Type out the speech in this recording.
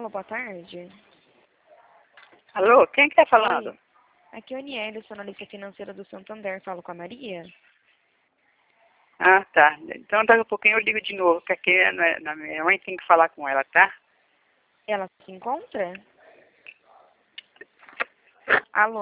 Alô, boa tarde. Alô, quem que tá falando? Oi. Aqui é a Aniele, sou analista financeira do Santander. Falo com a Maria? Ah, tá. Então daqui a pouquinho eu ligo de novo, que aqui na minha mãe tem que falar com ela, tá? Ela se encontra? Alô?